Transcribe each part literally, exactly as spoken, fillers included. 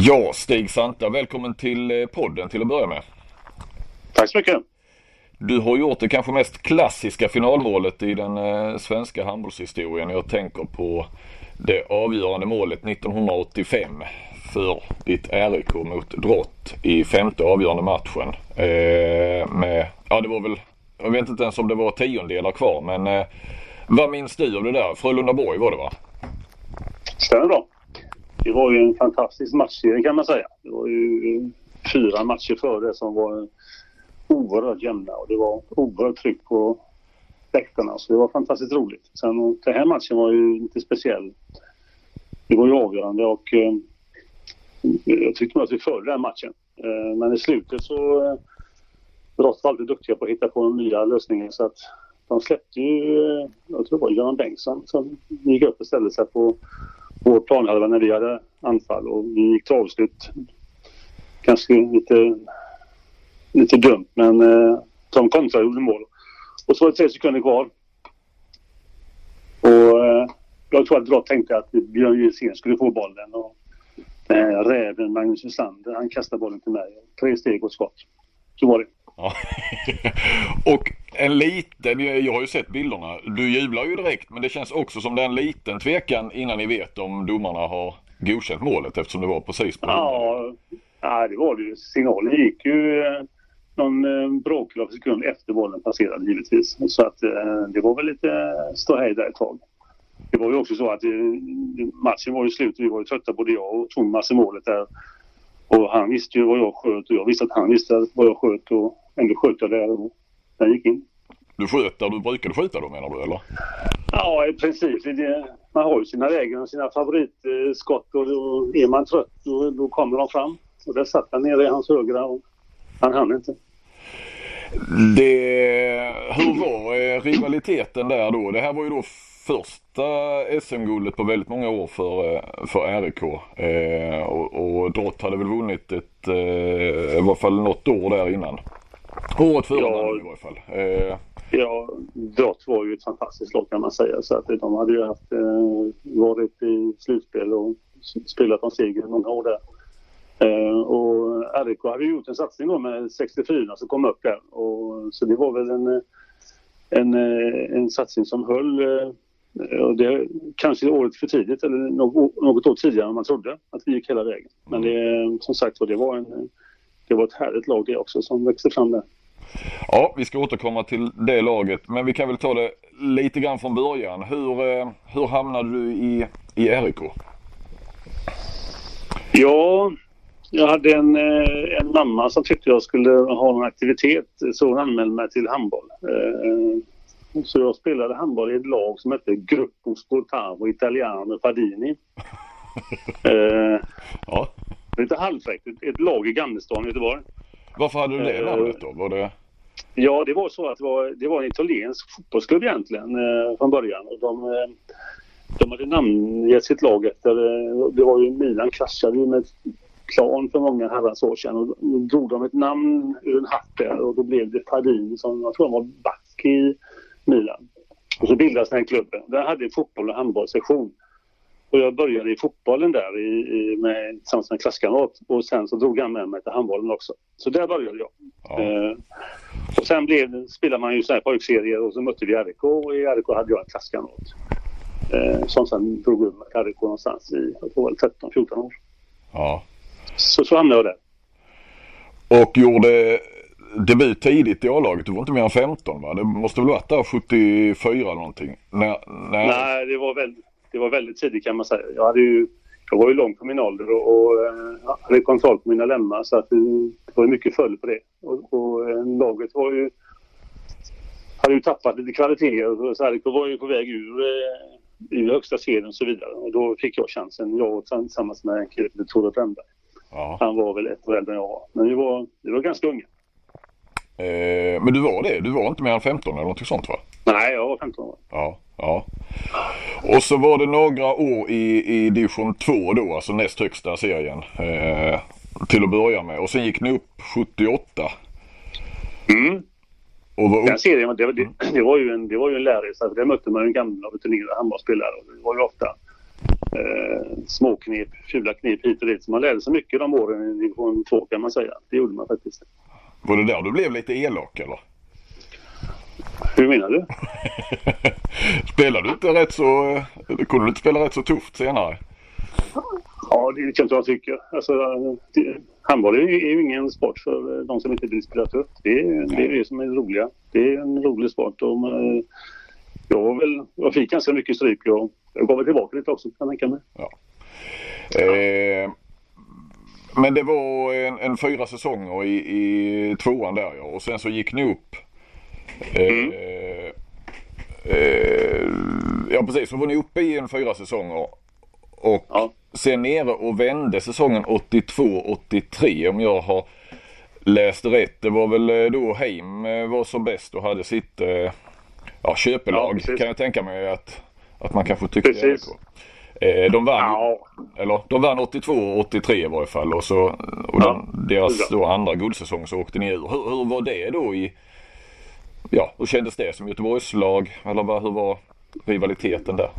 Ja, Stig Santa, välkommen till podden till att börja med. Tack så mycket. Du har gjort det kanske mest klassiska finalmålet i den eh, svenska handbollshistorien. Jag tänker på det avgörande målet nittonhundraåttiofem för ditt R I K mot Drott i femte avgörande matchen. Eh, med, ja, det var väl, jag vet inte ens om det var tiondelar kvar, men eh, vad minns du av det där? Frölundaborg var det, va? Stämmer bra. Det var ju en fantastisk matchserie, kan man säga. Det var ju fyra matcher före som var oerhört jämna och det var oerhört tryck på läktarna, så det var fantastiskt roligt. Sen den här matchen var ju lite speciell. Det var ju avgörande och eh, jag tyckte nog att vi förde den matchen. Eh, men i slutet så eh, Drott var alltid duktiga på att hitta på nya lösningar, så att de släppte ju, eh, jag tror det var Göran Bengtsson som gick upp och ställde sig på vår planhalva när vi hade anfall, och vi gick till avslut. Ganska lite lite dumt, men eh, de kontrade gjorde mål. Och så var det tre sekunder kvar. Och eh, jag tror att Drott tänkte att Björn Gilsén skulle få bollen, och eh, räven Magnus Wislander, han kastade bollen till mig. Tre steg och skott. Så var det. Ja. Och en liten, jag har ju sett bilderna, du jublar ju direkt, men det känns också som det är en liten tvekan innan ni vet om domarna har godkänt målet, eftersom det var precis på ja, ja, det var det ju. Signalen gick ju eh, någon eh, bråkdel av sekund efter bollen passerade, givetvis. Så att eh, det var väl lite ståhej där ett tag. Det var ju också så att eh, matchen var ju slut, vi var ju trötta, både jag och Thomas i målet där. Och han visste ju vad jag sköt och jag visste att han visste vad jag sköt, och ändå sköt jag där och den gick in. Du sköt där du brukade skjuta då, menar du, eller? Ja, i princip. Det, man har ju sina lägen och sina favoritskott, och då är man trött då, då kommer de fram. Och där satt han nere i hans högra och han hann inte. Det, hur var eh, rivaliteten där då? Det här var ju då första S M-guldet på väldigt många år för, för R I K. Eh, och, och Drott hade väl vunnit ett, eh, i varje fall något år där innan. Året före ja, i varje fall. Eh. Ja, Drott var ju ett fantastiskt lag, kan man säga. Så att de hade ju haft, eh, varit i slutspel och spelat om seger många år där. Uh, och R I K hade gjort en satsning då med sextiofyra som kom upp där, och så det var väl en en, en satsning som höll, uh, och det kanske året för tidigt eller något, något år tidigare än man trodde att vi gick hela vägen. Men det, som sagt, det var en det var ett härligt lag det också som växte fram där. Ja, vi ska återkomma till det laget, men vi kan väl ta det lite grann från början. Hur, hur hamnade du i, i R I K? Ja, jag hade en, en mamma som tyckte jag skulle ha en aktivitet, så hon anmälde mig till handboll. Så jag spelade handboll i ett lag som hette Gruppo Sportavo Italiano Fadini. Ja. Lite halvfräckt, ett lag i Gamlestan i Göteborg. Varför hade du det namnet då? Var det... Ja, det var så att det var, det var en italiensk fotbollsklubb egentligen från början. Och de, de hade namngett sitt lag efter, det var ju Milan kraschade ju med Plan för många herrans år sedan, och då drog de ett namn ur en hatt där, och då blev det Fadini, som jag tror han var back i Milan. Och så bildades den här klubben. Där hade en fotboll- och handbollssektion. Och jag började i fotbollen där i, i, med, tillsammans med en klasskamrat, och sen så drog han med mig till handbollen också. Så där började jag. Ja. Eh, och sen blev, spelade man ju så här pojkserier, och så mötte vi R I K, och i R I K hade jag en klasskamrat. Eh, som sen drog upp med R I K någonstans i, jag tror väl tretton fjorton år. Ja. Så, så hamnade jag där. Och gjorde debut tidigt i A-laget. Du var inte mer än femton, va? Det måste väl varit där sjuttiofyra eller någonting? När, när... Nej, det var, väldigt, det var väldigt tidigt, kan man säga. Jag, hade ju, jag var ju lång på min ålder och, och äh, hade kontroll på mina lemmar, så att det, det var mycket följd på det. Och, och äh, laget var ju, hade ju tappat lite kvaliteter, så R I K var ju på väg ur äh, i högsta serien och så vidare. Och då fick jag chansen, jag tillsammans med en kille, Tore Brännberg. Ja. Han var väl ett år äldre än jag var. Men vi var, vi var ganska unga. Eh, men du var det? Du var inte mer än femton eller något sånt, va? Nej, jag var femton år. Ja, ja. Och så var det några år i, i division två då, alltså näst högsta serien. Eh, till att börja med. Och sen gick ni upp sjuttioåtta. Mm. Och var upp... Den serien, det, det, det var ju en, det var ju en lärresa. Där mötte man ju en gamla rutinerade handbollsspelare. Det var ju ofta eh, småknep, fula knep hit och dit. Så man lärde sig mycket de åren i division två kan man säga. Det gjorde man faktiskt. Var det där du blev lite elak eller? Hur menar du? Spelade du inte rätt så, kunde du inte spela rätt så tufft senare? Ja, det kan inte jag tycka. Alltså, det, handboll är ju ingen sport för de som inte vill spela tufft. Det är det, är det som är roliga. Det är en rolig sport. Och, jag, var väl, jag fick ganska mycket stryk. Jag, jag gav väl tillbaka lite också, kan jag tänka mig. Ja. Eh, men det var en, en fyra säsonger i, i tvåan där, ja. Och sen så gick ni upp. Eh, mm. eh, ja, precis. Så var ni uppe i en fyra säsonger. Och ja. Sen nere och vände säsongen åttiotvå åttiotre om jag har läst rätt. Det var väl då Heim var som bäst och hade sitt ja, köpelag ja, kan jag tänka mig att, att man kanske tyckte det. Eh, de vann ja. eller de vann åttiotvå åttiotre i varje fall och så och ja. den, deras då andra guldsäsong så åkte ni ur. Hur, hur var det då i ja, hur kändes det som Göteborgslag eller vad, hur var rivaliteten där?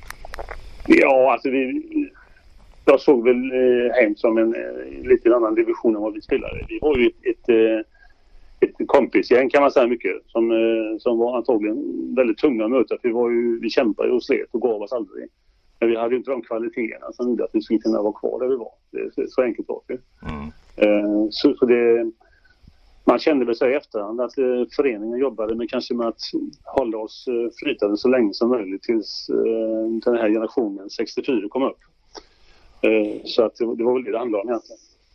Ja, alltså vi jag såg väl eh, hem som en eh, lite annan division än vad vi spelade. Vi var ju ett, ett, ett kompisgäng kan man säga mycket som, eh, som var antagligen väldigt tunga att möta. Vi, var ju, vi kämpade ju och slet och gav oss aldrig. Men vi hade ju inte de kvaliteterna som gjorde att vi skulle kunna vara kvar där vi var. Det är så enkelt var det. Mm. Eh, så, så det man kände väl sig i efterhand att eh, föreningen jobbade med kanske med att hålla oss eh, flytande så länge som möjligt tills eh, den här generationen sextiofyra kom upp. Eh, så att det, det var väl det det handlade om egentligen.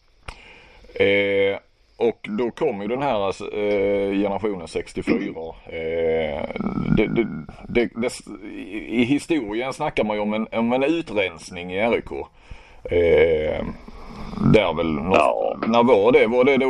Eh, och då kom ju den här eh, generationen sextiofyra. Eh, det, det, det, det, I historien snackar man ju om en, om en utrensning i R I K. Eh, där väl något, ja. När var det? Var det då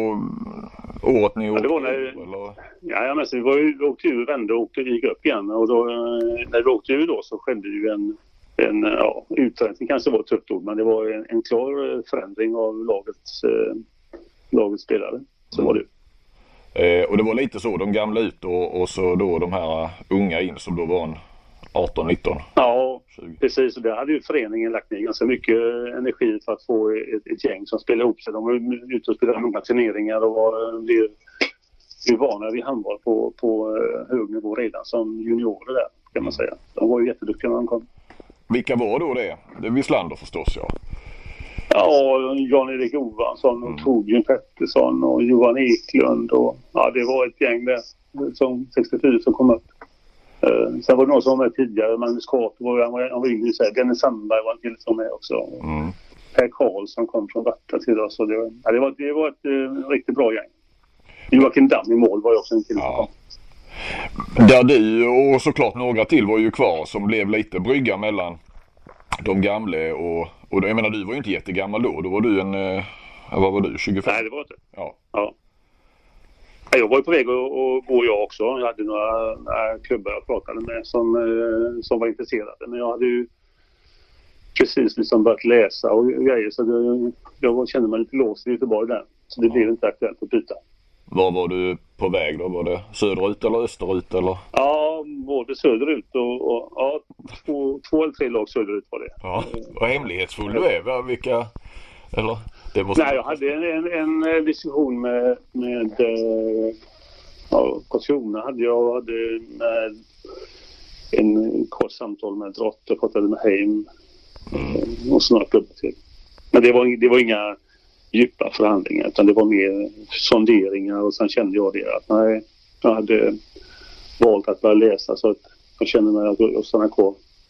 året ni åkte? Ja, det var när, eller? Ja, men så vi, var ju, vi åkte ur, vände och åkte, gick upp igen. Och då, när vi åkte ur då så skedde ju en, en ja, utrensning kanske var ett tufft ord, men det var en, en klar förändring av lagets, eh, lagets spelare. Så mm. var det. Eh, och det var lite så, de gamla ut och, och så då de här unga in som då var en arton nitton. Ja, tjugo. Precis. Och där hade ju föreningen lagt ner ganska mycket energi för att få ett, ett gäng som spelar ihop sig. De var ute och spelade många turneringar och var, blev, blev vana vid handboll på, på hög nivå redan som juniorer där, kan man säga. De var ju jätteduktiga när de kom. Vilka var då det? Det är Wislander förstås, ja. Ja, Jan-Erik Ovansson och mm. Torbjörn Pettersson och Johan Eklund. Och, ja, det var ett gäng där som sextiofyra som kom upp. Uh, sen var det någon som var med tidigare. Magnus Kart var, han var, han var yngre. Dennis Sandberg var en till som med också. Mm. Per Karlsson kom från Vatta till oss. Och det, var, ja, det, var, det var ett uh, riktigt bra gäng. Joakim Damm i mål var ju också en till. Ja. Där du och såklart några till var ju kvar som blev lite brygga mellan de gamla och, och jag menar du var ju inte jättegammal då. Då var du en, uh, vad var du, tjugofem? Nej, det var inte. Ja. Ja. Jag var ju på väg att gå jag också. Jag hade några, några klubbar jag pratade med som, som var intresserade. Men jag hade ju precis liksom börjat läsa och grejer. Så det, jag kände mig lite låst i Göteborg där. Så det blev inte aktuellt att byta. Var var du på väg då? Var det söderut eller österut? Eller? Ja, både söderut och, och ja, två, två eller tre lag söderut var det. Ja, vad hemlighetsfull du är. Vilka... Eller? Nej, jag hade en, en, en diskussion med, med ja, Karlskrona hade jag hade med en kort samtal med Drott och pratade med Heim mm. och snart klubbar till. Men det var, det var inga djupa förhandlingar utan det var mer sonderingar och sen kände jag det att nej, jag hade valt att börja läsa så att jag kände mig att jag stannar kvar.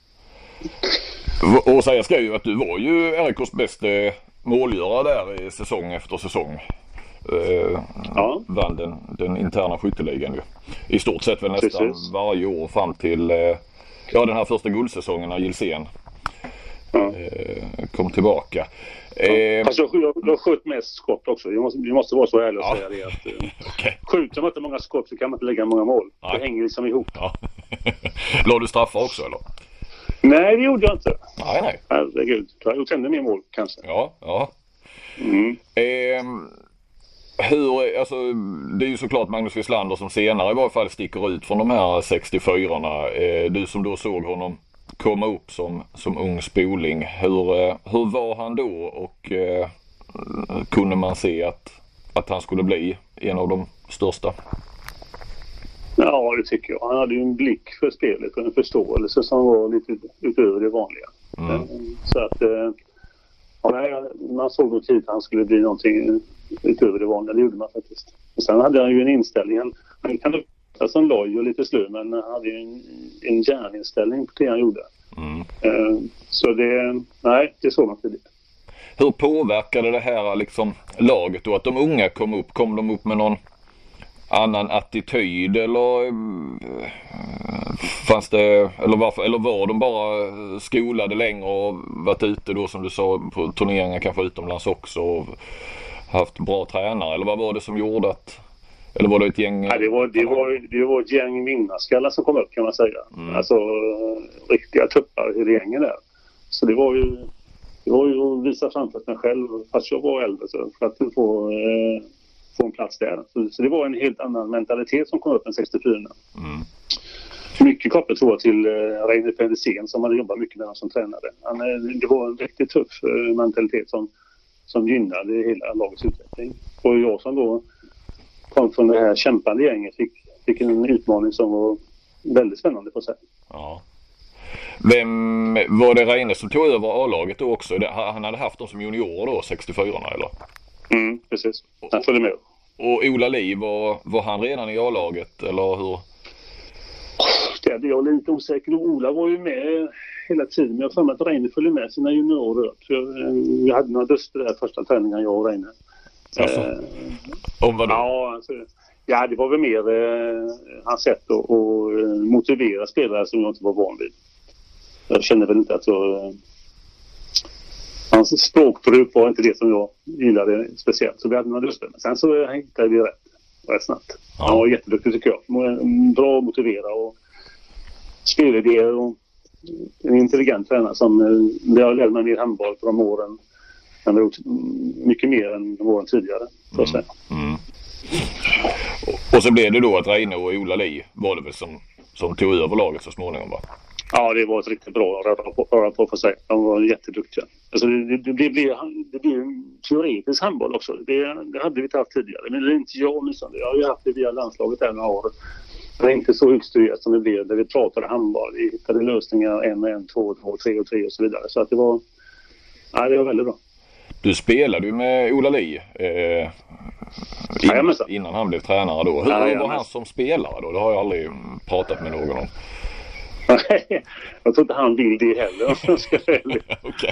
Och säga ska ju att du var ju R I K:s bästa målgörare där i säsong efter säsong. Eh, ja. Vann den, den interna skytteligan ju. I stort sett väl nästan Precis. varje år fram till eh, ja, den här första guldsäsongen när Gilsén ja. eh, kom tillbaka. Ja. Eh, Fast jag, jag, jag sköt mest skott också. Vi måste, vi måste vara så ärliga och ja. säga det. Att, eh, okay. Skjuter man inte många skott så kan man inte lägga många mål. Nej. Det hänger liksom ihop. Ja. Lade du straffar också eller? Nej, det gjorde jag inte. Nej, nej. Herregud. Jag har gjort ännu mer mål kanske. Ja, ja. Mm. Eh, hur, alltså, det är ju såklart Magnus Wislander som senare i varje fall sticker ut från de här sextiofyrorna. Eh, du som då såg honom komma upp som, som ung spoling. Hur, hur var han då och eh, kunde man se att, att han skulle bli en av de största? Ja, det tycker jag. Han hade ju en blick för spelet och en förståelse som var lite utöver det vanliga. Mm. Så att ja, man såg nog tidigt att han skulle bli någonting utöver det vanliga. Det gjorde man faktiskt. Och sen hade han ju en inställning. Han, han kan lukta som loj och lite slö, men han hade ju en, en järninställning på det han gjorde. Mm. Så det, nej, det såg man tidigt. Hur påverkade det här liksom laget då? Att de unga kom upp? Kom de upp med någon annan attityd eller fanns det, eller varför, eller var de bara skolade längre och varit ute då som du sa på turneringar kanske utomlands också och haft bra tränare, eller vad var det som gjorde att, eller var det ett gäng? Ja, det var, det var, det var ett gäng vinnarskallar som kom upp kan man säga. Mm. Alltså riktiga tuppar i regeringen där. Så det var ju det var ju att visa framför mig själv fast jag var äldre så för att få eh, få en plats där. Så, så det var en helt annan mentalitet som kom upp än sextiofyra. Mm. Mycket kopplat tror jag till uh, Reine Pedersen som hade jobbat mycket med honom som tränare. Han, uh, det var en riktigt tuff uh, mentalitet som, som gynnade hela lagets utveckling. Och jag som då kom från det här kämpande gänget fick, fick en utmaning som var väldigt spännande på sig. Ja. Vem var det Reine som tog över A-laget då också? Han hade haft dem som junior då, sextiofyra eller? Mm, precis. Han följde med. Och Ola Li, var, var han redan i A-laget eller hur? Det är jag lite osäker. Ola var ju med hela tiden. Men jag får med att Reine följde med sina juniorer. Vi hade några duster där första träningen jag och Reine. Alltså, eh, om vad då? Ja, alltså, ja, det var väl mer eh, hans sätt att, att motivera spelare som jag inte var van vid. Jag kände väl inte att jag... Eh, hans språkbruk var inte det som jag gillade speciellt. Så vi hade några duster. Men sen så hittade vi rätt, rätt snabbt. Ja. Han var jätteduktig tycker jag. Bra att motivera och spelidéer och en intelligent tränare som det har lärt mig mer handboll på de åren. Han har gjort mycket mer än de åren tidigare. Så att säga. Mm. Mm. Och, och så blev det då att Reine och Ola Li var det väl som, som tog över laget så småningom va? Ja, det var ett riktigt bra att röra på, röra på för sig. De var jätteduktiga. Alltså det, det, det, blev, det blev en teoretisk handboll också. Det, det hade vi inte haft tidigare. Men det är inte jag minsann. Jag har ju haft det via landslaget där några år. Det är inte så utstyrt som det blev där vi pratade handboll. Vi hittade lösningar en och en, två, två, tre och tre och så vidare. Så att det var, ja, det var väldigt bra. Du spelade ju med Ola Li eh, innan, innan han blev tränare då. Hur ja, var han som spelare då? Det har jag aldrig pratat med någon om. Jag tror inte han vill det heller. Okay.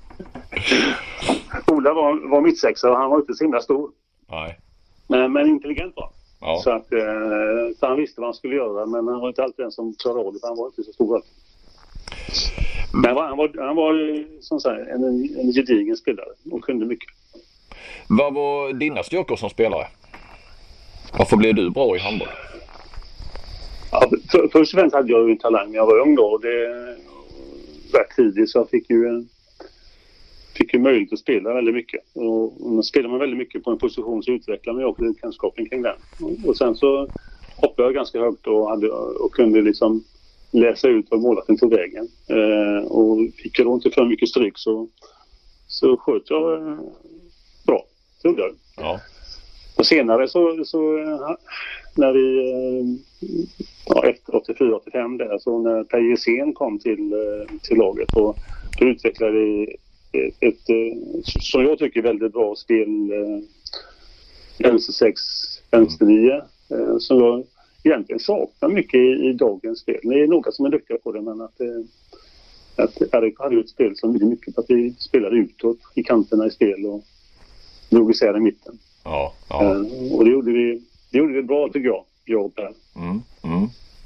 Ola var, var mittsexa och han var inte så himla stor. Nej. Men, men intelligent var ja. Så att eh, så han visste vad han skulle göra. Men han var inte alltid den som klarade av det. Han var inte så stor. Men han var, han var som sagt en, en gedigen spelare och kunde mycket. Vad var dina styrkor som spelare? Varför blev du bra i handboll? Ja, för, först och främst hade jag ju en talang när jag var ung då. Och det rätt tidigt så jag fick ju en, fick ju möjlighet att spela väldigt mycket. Och, och spelar man väldigt mycket på en position så utvecklar man ju också lite kunskapen kring den. Och, och sen så hoppade jag ganska högt och, hade, och kunde liksom läsa ut vad målvakten tog vägen. Eh, och fick jag då inte för mycket stryk så, så sköt jag eh, bra. Det gjorde jag. Ja. Och senare så, så när vi ja, efter åttiofyra åttiofem där så när Per Jesén kom till, till laget och då utvecklade vi ett, ett, ett som jag tycker väldigt bra spel vänster sex, vänster nio som jag egentligen saknar mycket i, i dagens spel. Det är några som är duktiga på det men att, att Erik hade ett spel som mycket mycket på att vi spelade utåt i kanterna i spel och drog isär i mitten. Ja, ja. Uh, och det gjorde vi det gjorde vi bra tycker jag. Jag och Per. Mm, mm.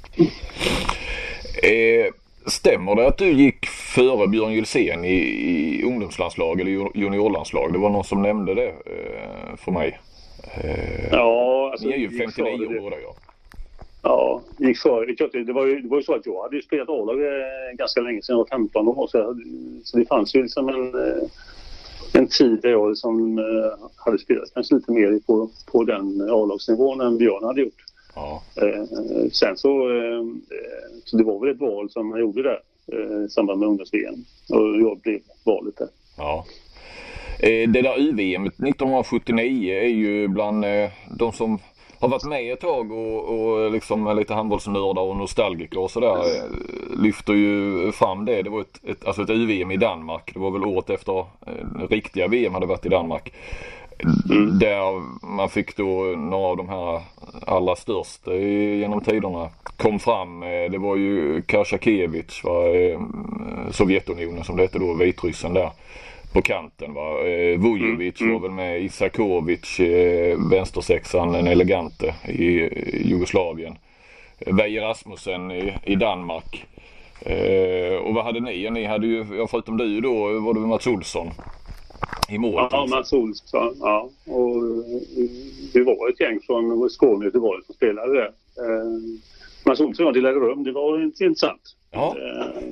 eh, stämmer det att du gick före Björn Gylsén i, i ungdomslandslag eller juniorlandslag? Det var någon som nämnde det eh, för mig. Eh, ja, alltså, ni är ju femtionio år båda ja. Ja, gick före. Det var ju, det var ju så att jag hade ju spelat A-lag eh, ganska länge sedan jag var femton år. Så, så det fanns ju liksom en eh, en tid där jag som eh, hade spelat kanske lite mer på, på den A-lagsnivån än Björn hade gjort. Ja. Eh, sen så, eh, så det var väl ett val som han gjorde där. eh, i samband med ungdoms-V M. Och jag blev valet där. Ja. Det där U V M nittonhundrasjuttionio är ju bland de som har varit med ett tag och, och liksom lite handbollsnördar och nostalgiker och sådär lyfter ju fram det. Det var ett, ett, alltså ett U V M i Danmark. Det var väl året efter eh, riktiga V M hade varit i Danmark. Mm. Där man fick då några av de här allra största genom tiderna kom fram. Det var ju Kasakiewicz, va? Sovjetunionen som det hette då, Vitryssen där på kanten, va. Vujovic mm. var väl med, Isakovic, vänstersexan, en elegante i Jugoslavien. Veje Rasmussen i, i Danmark. Eh, och vad hade ni? Ni hade ju, ja, förutom du då, var det Mats Olsson i mål. Ja, Mats Olsson, ja. Och det var ett gäng från Skåne och Göteborg som spelade där. Eh, Mats Olsson och delade rum, det var inte intressant. Ja. Eh,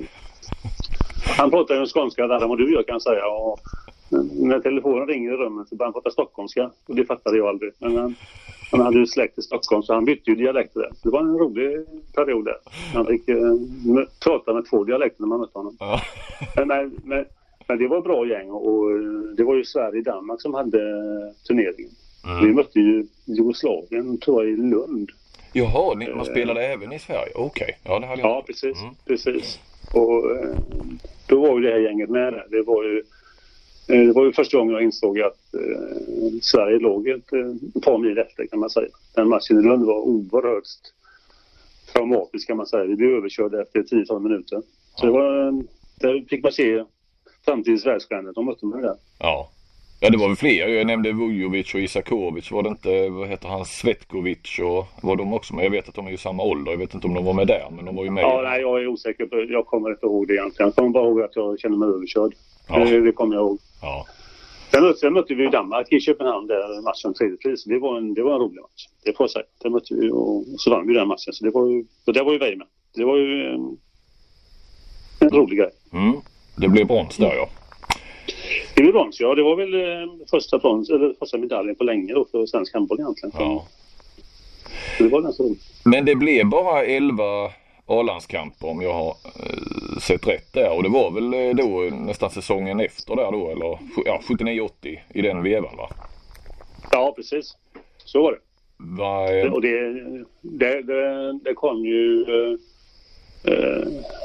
han pratade ju skånska där, vad du gör kan jag säga. Och när telefonen ringer i rummet så började han prata stockholmska. Och det fattade jag aldrig. Men han, han hade ju släkt i Stockholm så han bytte ju dialekter där. Det var en rolig period där. Han fick eh, prata med två dialekter när man mötte honom. Ja. Men, men, men det var ett bra gäng och det var ju Sverige och Danmark som hade turneringen. Mm. Vi mötte ju Jugoslavien, tror jag, i Lund. Jaha, ni, man spelade eh, även i Sverige? Okej. Okay. Ja, det hade jag. Ja, precis. Mm. precis. Och eh, då var ju det här gänget med där. Det var ju, eh, det var ju första gången jag insåg att eh, Sverige låg ett eh, par mil efter, kan man säga. Den matchen i Lund var oerhört traumatisk, kan man säga. Vi blev överkörda efter tio tolv minuter. Så det var, där fick man se framtidens världsstjärnor. De mötte mig där. Ja. Ja, det var väl fler. Jag nämnde Vujovic och Isakovic. Var det inte, vad heter han, Svetkovic och var de också med? Jag vet att de är ju samma ålder. Jag vet inte om de var med där, men de var ju med. Ja, nej, jag är osäker på, jag kommer inte ihåg det egentligen. Jag kommer bara ihåg att jag känner mig överkörd. Ja. Det, det kommer jag ihåg. Ja. Sen mötte, sen mötte vi ju Danmark i Köpenhamn där matchen tredje pris. Det var en, det var en rolig match. Det får jag säga. Det mötte vi och så vann vi den matchen. Så det var ju, och det var ju Veje med. Det var ju en, en rolig grej. Mm. Det blev brons där, ja. Det blev brons, ja. Det var väl eh, första brons, eller första medaljen på länge då för svensk handboll egentligen. Ja. Så det var ganska roligt. Men det blev bara elva A-landskamper om jag har eh, sett rätt där. Och det var väl då nästan säsongen efter där då, eller ja, sjuttionio åttio i den vevan, va? Ja, precis. Så var det. Va, eh... Och det, det, det, det kom ju... Eh, eh,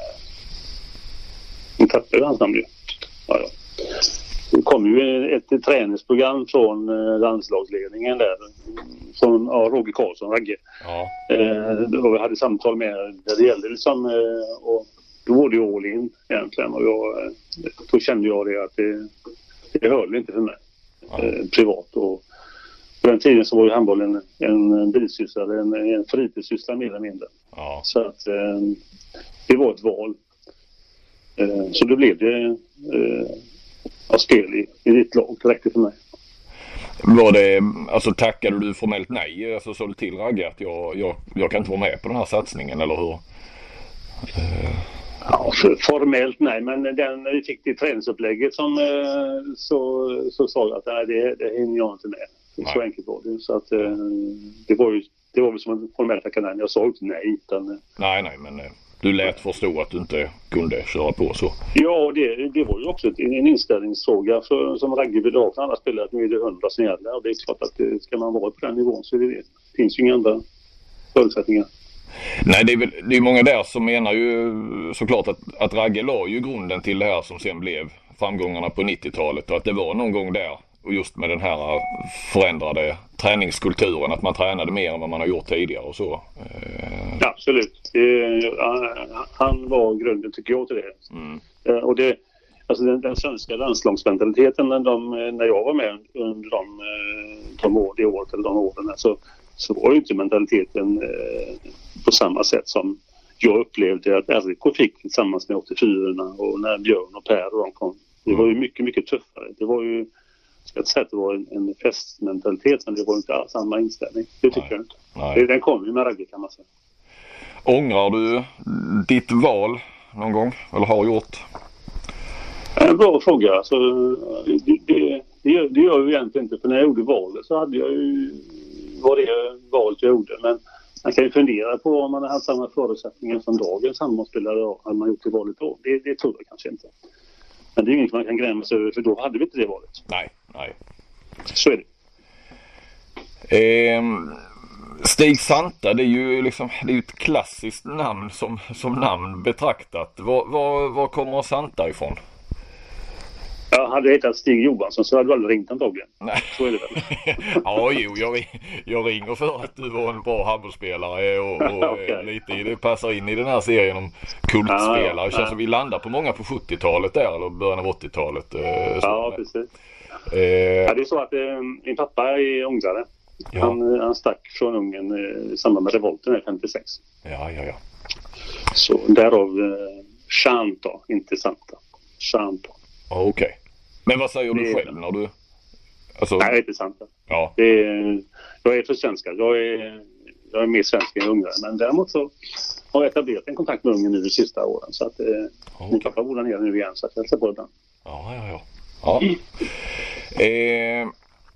en tappade hans namn ju. Ja, ja. Det kom ju ett träningsprogram från landslagsledningen där. Från ja, Roger Karlsson, Ragge. Ja. Eh, då vi hade samtal med där det gällde liksom, eh, och då var det ju all in egentligen. Och jag, då kände jag det att det, det höll inte för mig. Ja. Eh, privat. Och på den tiden så var ju handbollen en, en bisyssla, en, en fritidssyssla mer eller mindre. Ja. Så att eh, det var ett val. Eh, så då blev det eh, av spel i, i ditt lag, räckte för mig. Var det, alltså tackade du formellt nej? Alltså sa du till Ragge att jag, jag, jag kan inte vara med på den här satsningen, eller hur? Uh... Ja, för, formellt nej, men den, när vi fick det träningsupplägget som, så, så sa jag att nej, det, det hinner jag inte med. Nej. Så enkelt var det. Så att det var ju, det var väl som en formell tackande. Jag sa inte nej. Utan, nej, nej, men du lät förstå att du inte kunde köra på så. Ja, det, det var ju också en inställningsfråga för, som Ragge ville ha för alla spelare, att nu är det hundra som gäller. Och det är klart att det, ska man vara på den nivån så det, det finns ju inga andra förutsättningar. Nej, det är, väl, det är många där som menar ju såklart att, att Ragge la ju grunden till det här som sen blev framgångarna på nittiotalet, och att det var någon gång där, och just med den här förändrade träningskulturen, att man tränade mer än vad man har gjort tidigare och så. Ja, absolut. Han var grunden, tycker jag, till det. Mm. Och det, alltså den, den svenska landslagsmentaliteten, de, när jag var med under de, de år, det året eller de åren, så, så var ju inte mentaliteten eh, på samma sätt som jag upplevde att R I K fick tillsammans med åttiofyra och när Björn och Per och de kom. Det var ju mycket, mycket tuffare. Det var ju, ska jag säga att det var en, en festmentalitet, men det var inte alls samma inställning. Det tycker Nej. jag inte. Nej. Den kom ju med Ragge, kan man säga. Ångrar du ditt val någon gång? Eller har gjort? En bra fråga. Alltså, det, det, det, gör, det gör jag ju egentligen inte. För när jag gjorde valet så hade jag ju, var det valet jag gjorde. Men man kan ju fundera på om man har haft samma förutsättningar som dagens handbollsspelare hade man gjort det valet då. Det, det tror jag kanske inte. Men det är inget man kan gräma sig över, för då hade vi inte det valet. Nej, nej. Så är det. Eh, Stig Santa, det är ju liksom, det är ju ett klassiskt namn som, som namn betraktat. Var, var, var kommer Santa ifrån? Jag hade hetat Stig Johansson så hade du aldrig ringt antagligen. Nej. Så är det väl. Ja, jo, jag, jag ringer för att du var en bra handbollsspelare och, och okay. lite i det passar in i den här serien om kultspelare. Ja, ja. Känns som vi landar på många på sjuttiotalet där, eller början av åttiotalet. Så. Ja, precis. Eh, ja, det är så att eh, min pappa är ungrare. Ja. Han, han stack från Ungern eh, i samband med revolten femtiosex. Ja, ja, ja. Så därav eh, Santa, inte Santa. Santa. Okej. Okay. Men vad säger du själv när du... Alltså... Nej, det är inte sant. Ja. Det är, jag är för svenska. Jag är, jag är mer svensk än ungrare. Men däremot så har jag etablerat en kontakt med Ungern nu de sista åren. Så att eh, okay. Min pappa bor där nere nu igen. Så att jag hälsar på det. Ja, ja, ja. Ja. Mm. Eh,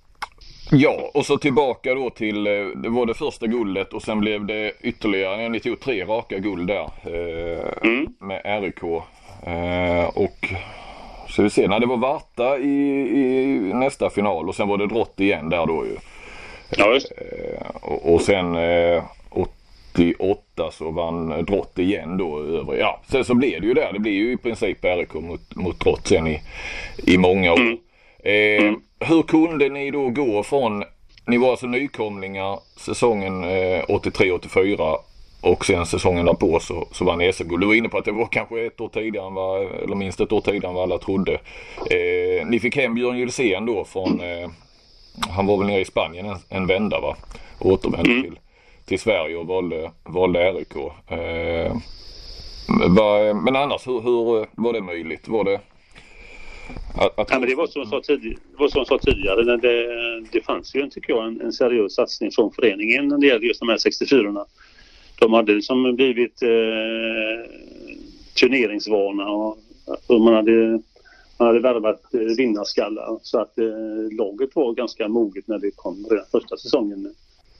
ja, och så tillbaka då till... Det var det första guldet och sen blev det ytterligare... Ni tog tre raka guld där. Eh, mm. Med R I K. Eh, och... Så vi ser, när det var Varta i, i nästa final och sen var det Drott igen där då ju. Ja, just. Eh, och, och sen eh, åttioåtta så vann Drott igen då över. Ja, sen så blev det ju där. Det blir ju i princip R K mot, mot Drott sen i, i många år. Mm. Eh, mm. Hur kunde ni då gå från, ni var alltså nykomlingar säsongen eh, åttiotre åttiofyra och sen säsongen därpå så, så vann S M-guld. Du var inne på att det var kanske ett år tidigare än vad, eller minst ett år tidigare än vad alla trodde. Eh, ni fick hem Björn Gylsén då från, eh, han var väl nere i Spanien en, en vända va? Och återvände mm. till, till Sverige och valde, valde R I K. Eh, var, men annars, hur, hur var det möjligt? Var det... Att, att... Ja, men det var som jag sa tidigare. Det, var som jag sa tidigare det, det fanns ju tycker jag, en, en seriös satsning från föreningen när det gällde just de här sextiofyrorna. De hade liksom blivit eh, turneringsvana och, och man hade, man hade värvat eh, vinnarskallar så att eh, laget var ganska moget när det kom redan första säsongen.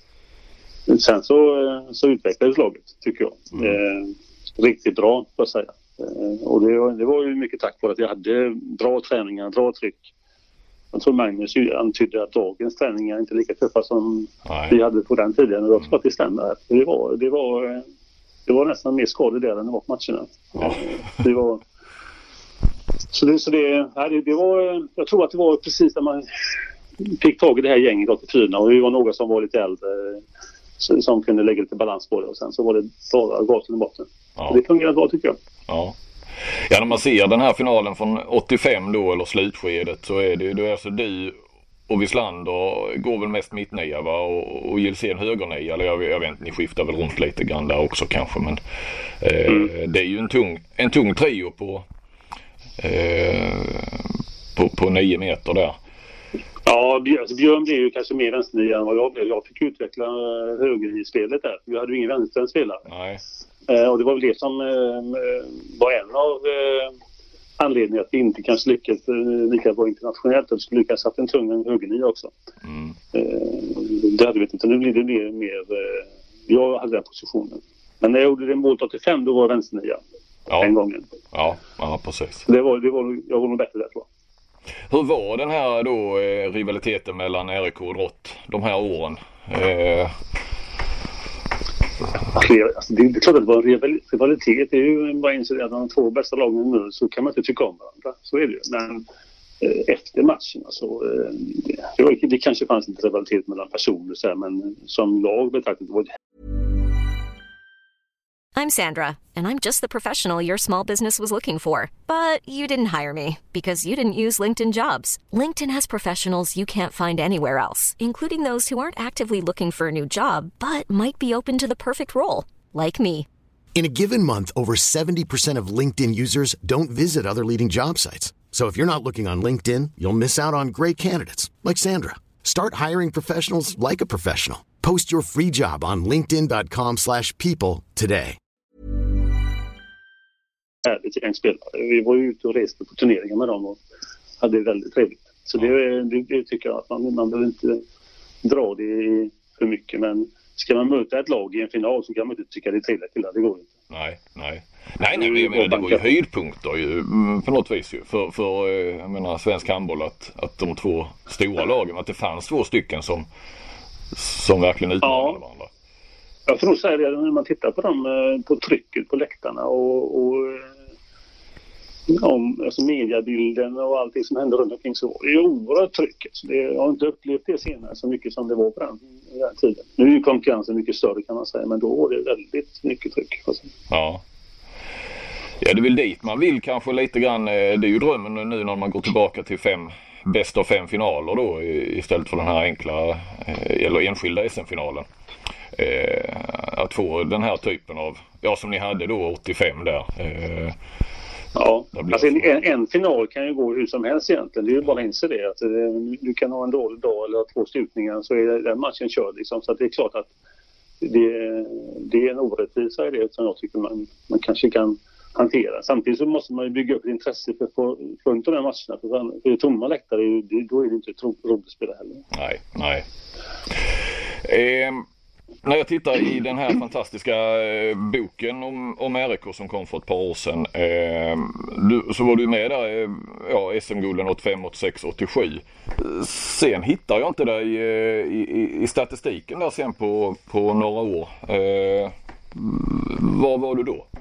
Sen så, eh, så utvecklades laget tycker jag. Mm. Eh, riktigt bra får jag säga. Eh, och det, det var ju mycket tack vare att jag hade bra träningar, bra tryck. Jag tror Magnus antydde att dagens träningar är inte lika tuffa som Nej. vi hade på den tiden. Och jag tror att det stämmer. Det var, det var, det var nästan mer skador där än det var på matcherna. Ja. Det var, så det, så det, det, det var, jag tror att det var precis när man fick tag i det här gänget åttiofyra och vi var några som var lite äldre som kunde lägga lite balans på det och sen så var det bara gasen i botten. Ja. Det fungerade bra tycker jag. Ja. Ja, när man ser den här finalen från åttiofem då, eller slutskedet, så är det, då är alltså du och Wislander går väl mest mittnia va, och, och Gylsén högernia, eller jag, jag vet inte, ni skiftar väl runt lite grann där också kanske, men eh, mm. det är ju en tung, en tung trio på, eh, på, på nio meter där. Ja, alltså Björn blev ju kanske mer vänsternia än vad jag blev. Jag fick utveckla höger i spelet där. Vi hade ju ingen vänsterspelare. Nej. Eh, och det var väl det som eh, var en av eh, anledningarna att vi inte kanske lyckades eh, lika bra internationellt. Och skulle lyckas sätta en tung högernia också. Mm. Eh, det hade vi inte. Nu blir det mer, mer eh, jag hade den positionen. Men när jag gjorde det mål åttiofem då var jag vänsternia. Ja. Den gången. Ja, ja precis. Det var, det var, jag var nog bättre där tror jag. Hur var den här då eh, rivaliteten mellan R I K och Drott de här åren? Eh... Alltså, det, det är klart att det var en rivalitet. Det är ju bara inser att de två bästa lagen nu så kan man inte tycka om varandra. Så är det ju. Men eh, efter matchen så eh, det, var, det kanske fanns inte rivalitet mellan personer så här, men som lag betraktat var det. I'm Sandra, and I'm just the professional your small business was looking for. But you didn't hire me because you didn't use LinkedIn Jobs. LinkedIn has professionals you can't find anywhere else, including those who aren't actively looking for a new job, but might be open to the perfect role, like me. In a given month, over seventy percent of LinkedIn users don't visit other leading job sites. So if you're not looking on LinkedIn, you'll miss out on great candidates, like Sandra. Start hiring professionals like a professional. Post your free job on linkedin.com slash people today. Vi var ju ute och reste på turneringar med dem och hade det väldigt trevligt. Så det, det, det tycker jag att man, man behöver inte dra det för mycket. Men ska man möta ett lag i en final så kan man inte tycka det är trevligt till det. Det går inte. Nej, nej. Nej, nej, men jag menar, det var ju höjdpunkter ju, på något vis ju. För, för jag menar, svensk handboll, att, att de två stora lagen, att det fanns två stycken som, som verkligen utmanade ja. varandra. Jag får nog säga det när man tittar på dem, på trycket på läktarna och, och om alltså mediabilden och allting som händer runt omkring, så är det oerhört trycket. Så det, jag har inte upplevt det senare så mycket som det var på den, den tiden. Nu är ju konkurrensen mycket större kan man säga, men då var det väldigt mycket tryck. Alltså. Ja. Ja, det är väl dit man vill kanske lite grann. Det är ju drömmen nu när man går tillbaka till fem bäst av fem finaler då, istället för den här enkla eller enskilda S M-finalen. Att få den här typen av, ja, som ni hade då åttiofem där. Ja, alltså en, en final kan ju gå hur som helst egentligen. Det är ju bara att inse det. Att du kan ha en dålig dag eller ha två slutningar så är den matchen körd liksom. Så att det är klart att det, det är en orättvisa i det som jag tycker man, man kanske kan hantera. Samtidigt så måste man ju bygga upp ett intresse för att få runt de här matcherna. För, för tomma läktare, då är det inte roligt att spela heller. Nej, nej. Eh, när jag tittar i den här fantastiska eh, boken om, om R I K som kom för ett par år sedan, eh, du, så var du med där, eh, ja, S M-gulden åttiofem, åttiosex, åttiosju. Sen hittar jag inte dig eh, i, i, i statistiken där sen på, på några år. Eh, var var du då?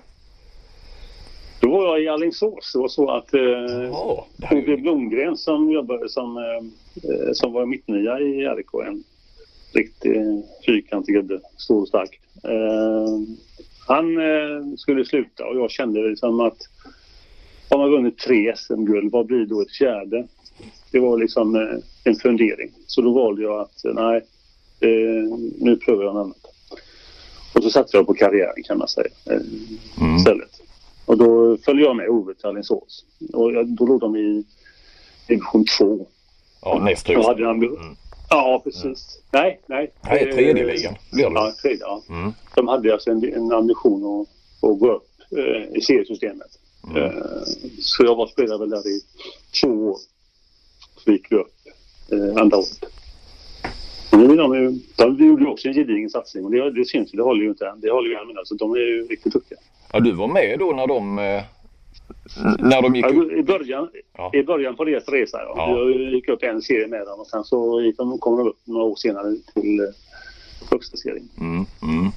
Då var jag i Alingsås. Det var så att eh, Ove Blomgren som jobbade som, eh, som var mittnia i R I K, en riktig fyrkantig gubbe, stor och stark. Eh, han eh, skulle sluta och jag kände liksom att om man vunnit tre S M-guld, vad blir då ett fjärde? Det var liksom eh, en fundering. Så då valde jag att nej, eh, nu prövar jag något annat. Och så satte jag på karriären kan man säga eh, mm. istället. Och då följde jag med Ove till Alingsås. Och jag, då låg de i division två. Ja, nästa högsta. Mm. Ja, precis. Mm. Nej, nej. Nej, tredje ligan. Ja, tredje, ja. Mm. De hade alltså en, en ambition att, att gå upp eh, i seriesystemet. Mm. Eh, så jag var spelare väl där i två år. Så gick vi upp eh, andra året. Nu de, de, de gjorde också en gedigen satsning. Och det, det syns ju, det håller ju inte än. Det håller ju än med. Så de är ju riktigt duktiga. Ja, du var med då när de, eh, när de gick upp? I början, ja. I början på deras resa. Ja. Ja. Jag gick upp en serie med dem och sen så gick de, kom de upp några år senare till eh, högsta serien. Mm, mm.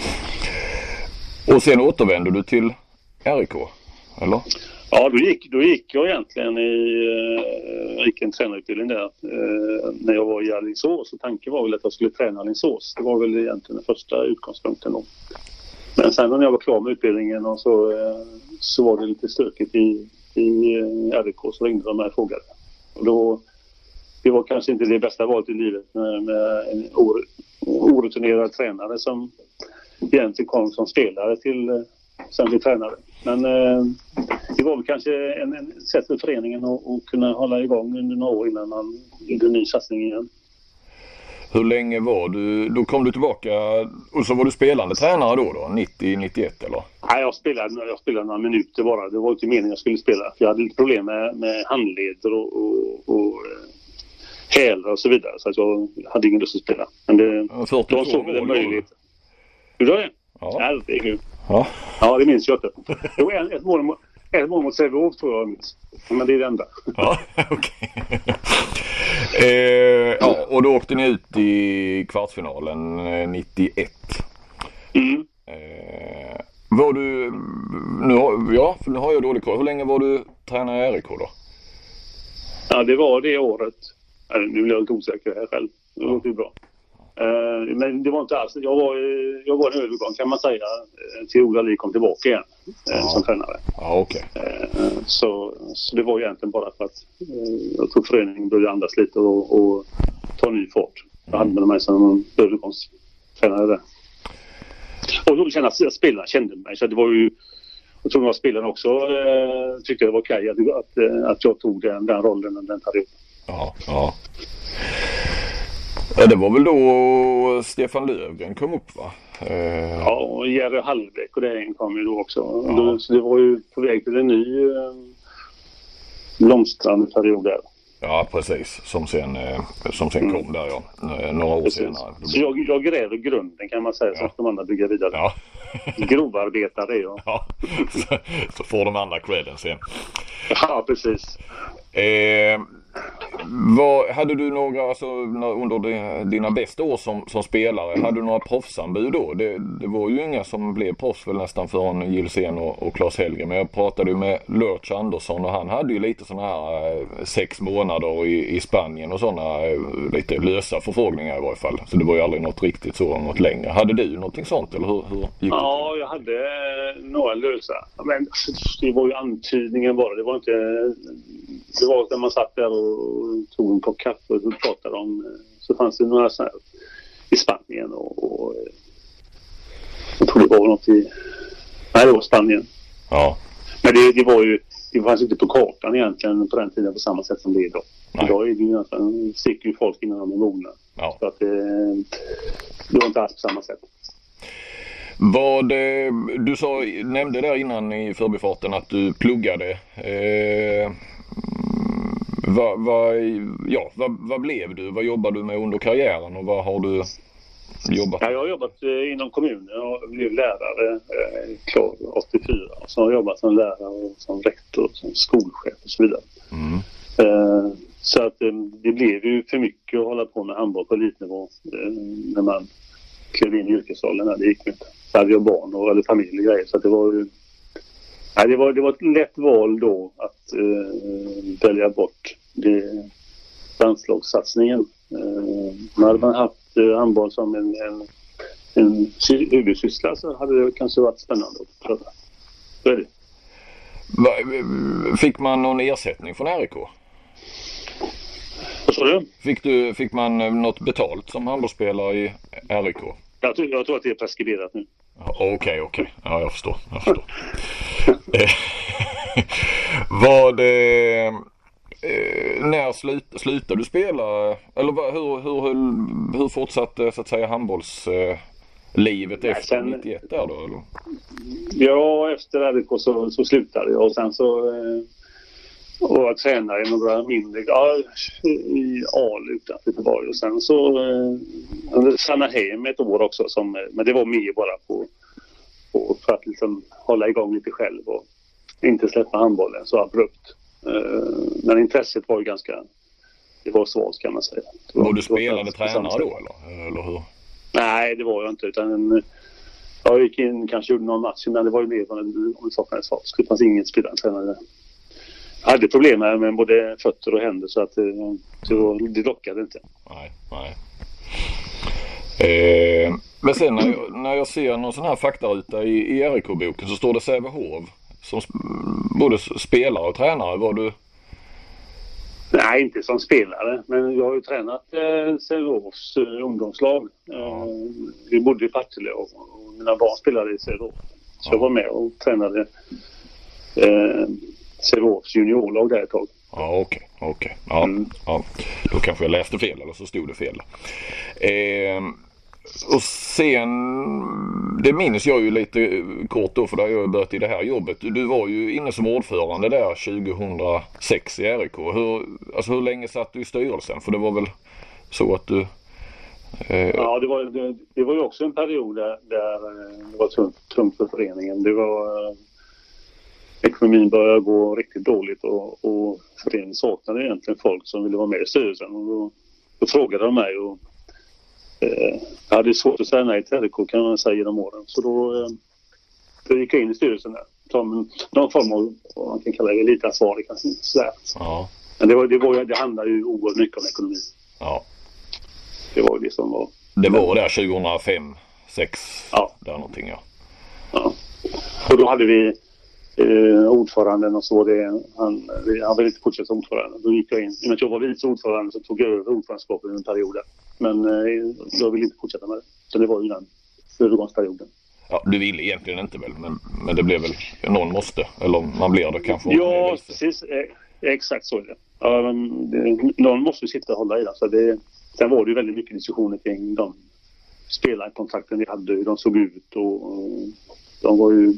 Och sen återvände du till R I K, eller? Ja, då gick, då gick jag egentligen i jag gick en tränarutbildning där eh, när jag var i Alingsås. Och tanken var väl att jag skulle träna Alingsås. Det var väl egentligen den första utgångspunkten då. Men sen när jag var klar med utbildningen och så, så var det lite stökigt i, i R I K, så ringde de mig och frågade. Och då, det var kanske inte det bästa valet i livet med, med en or, orutinerad tränare som egentligen kom som spelare till sen bli tränare. Men eh, det var väl kanske en, en sätt för föreningen att, att kunna hålla igång under några år innan man gjorde en ny satsning igen. Hur länge var du? Då kom du tillbaka och så var du spelande tränare då då? nittio nittioett eller? Nej, jag spelade, jag spelade några minuter bara. Det var inte meningen jag skulle spela. Jag hade lite problem med, med handleder och, och, och hälar och så vidare. Så att jag hade ingen lust att spela. Men det, det var så det möjligt. Hur då det? Ja. Herregud. Ja. Ja, det minns jag inte. Det var en, ett mål mot, ett mål mot Sävehof tror jag minns. Men det är det enda. Ja, okej. Okay. eh, ja, och då åkte ni ut i kvartsfinalen nittioett. Mm. Eh, var du, nu har, ja, nu har jag dålig koll. Hur länge var du tränare i R I K då? Ja, det var det året. Nu blir jag lite osäker här själv. Det låter ju bra. Uh, men det var inte alls. Jag var, jag var en övergång kan man säga till Ola Lie kom tillbaka igen uh, som tränare. Ja, okej. Okay. Uh, så, så det var egentligen bara för att uh, jag tror föreningen började andas lite och, och ta ny fart. Jag hade med mig som en övergångstränare där. Och då kände jag att spelarna kände mig. Så det var ju, jag tror att spelarna också uh, tyckte det var okej att, att, att jag tog den, den rollen under den perioden. Ja, ja. Ja, det var väl då Stefan Löfgren kom upp, va? Eh... Ja, och Jerry Hallbäck och det kom ju då också. Ja. Då, så det var ju på väg till en ny eh, blomstrande period där. Ja, precis. Som sen, eh, som sen mm. kom där, ja. Några år precis. senare. Så jag, jag gräver grunden, kan man säga, ja. Så att de andra bygger vidare. Ja. Grovarbetare, ja. Ja, så, så får de andra credden sen. Ja, precis. Eh, vad, hade du några, alltså, under de, dina bästa år som, som spelare, hade du några proffsanbud då? Det, det var ju inga som blev proffs väl nästan förrän Gilsén och, och Claes Helge, men jag pratade ju med Lurch Andersson och han hade ju lite sådana här eh, sex månader i, i Spanien och sådana eh, lite lösa förfrågningar i varje fall. Så det var ju aldrig något riktigt så, något längre. Hade du någonting sånt eller hur, hur gick det? Ja, jag hade eh, några lösa. Men det var ju antydningen bara, det var inte... Det var när man satt där och tog en kopp kaffe och pratade om, så fanns det några så här i Spanien och, och jag tror det var något i, nej det var Spanien. Ja. Men det, det var ju, det fanns inte på kartan egentligen på den tiden på samma sätt som det är idag. Nej. Idag är det ju nästan, sticker ju folk innan de är mogna. Ja. Så att det, det var inte alls på samma sätt. Vad du sa, nämnde där innan i förbifarten att du pluggade. Eh, vad, vad, ja, vad, vad blev du? Vad jobbar du med under karriären och vad har du jobbat? Ja, jag har jobbat eh, inom kommunen. Jag blev lärare eh, klar åttiofyra. Och så har jag jobbat som lärare och som rektor, som skolchef och så vidare. Mm. Eh, så att eh, det blev ju för mycket att hålla på med handboll på elitnivå eh, när man klev in i yrkesrollen. När det gick inte. Så hade jag barn och eller familj och grejer. Så att det var ju ja, det, var, det var ett lätt val då att eh, välja bort det landslagssatsningen. Eh, när hade man haft eh, handboll som en, en, en huvudsyssla så hade det kanske varit spännande att pröva. Så är det. Fick man någon ersättning från R I K? Vad sa du? Fick, du, fick man något betalt som handbollsspelare i R I K? Jag tror, jag tror att det är preskriberat nu. Okej, okej. Okay, okay. Ja, jag förstår. Jag förstår. Var det... Eh, när slut, slutade du spela? Eller vad, hur, hur, hur, hur fortsatte så att säga handbollslivet eh, efter sen, nittioett där då? Eller? Ja, efter R I K så, så slutade jag och sen så... Eh, och jag tränade i några mindre ja, i Al utanför Göteborg och sen så eh, stannade hem ett år också som, men det var mer bara på, på för att liksom hålla igång lite själv och inte släppa handbollen så abrupt. Eh, men intresset var ju ganska det var svagt kan man säga. Var, var du spelade tränare då eller? eller hur? Nej, det var jag inte utan jag gick in kanske gjorde någon match men det var ju mer om det saknades sak. Det fanns ingen spelare tränare. Jag hade problem med både fötter och händer så att så det lockade inte. Nej, nej. Eh, men sen när jag, när jag ser någon sån här faktaruta i, i R I K-boken så står det Sävehof som både spelare och tränare. Var du? Nej, inte som spelare. Men jag har ju tränat eh, Sävehofs eh, ungdomslag. Eh, vi bodde i Partille och, och mina barn spelade i Sävehof. Så ja. Jag var med och tränade eh, Sävehofs juniorlag där ett tag. Ja, okej. Okay, okay. Ja, mm. ja. Då kanske jag läste fel eller så stod det fel. Eh, och sen, det minns jag ju lite kort då för där jag börjat i det här jobbet. Du var ju inne som ordförande där tjugohundrasex i R I K. Hur, alltså hur länge satt du i styrelsen? För det var väl så att du... Eh... Ja, det var, det, det var ju också en period där, där det var tungt, tungt för föreningen. Det var... Ekonomin började gå riktigt dåligt och, och föreningen saknade egentligen folk som ville vara med i styrelsen. Och då, då frågade de mig och eh, jag hade svårt att säga nej till R I K kan man säga genom åren. Så då, eh, då gick jag in i styrelsen där. Som någon form av, vad man kan kalla det, elitansvarig kanske. Ja. Men det, var, det, var, det handlade ju oerhört mycket om ekonomi. Ja. Det var ju det som var... Det var där tjugohundrafem, sex ja. Där någonting, ja. Ja. Och då hade vi Eh, ordföranden och så det, han, han ville inte fortsätta som ordförande. Då gick jag in. I och med att jag var vice ordförande så tog jag över ordförandeskapet i en period. Men eh, jag ville inte fortsätta med det. Så det var ju den övergångsperioden. Ja, du ville egentligen inte väl, men, men det blev väl, någon måste. Eller man blir det kanske. Ja, precis. Eh, exakt så är det. Ja, men, det, någon måste sitta och hålla i det. Så det. Sen var det ju väldigt mycket diskussioner kring de spelarkontrakten vi hade, hur de såg ut och, och de var ju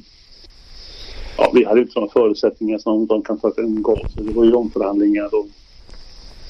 ja, vi hade inte sådana förutsättningar som de kan få en gång. Så det var ju omförhandlingar och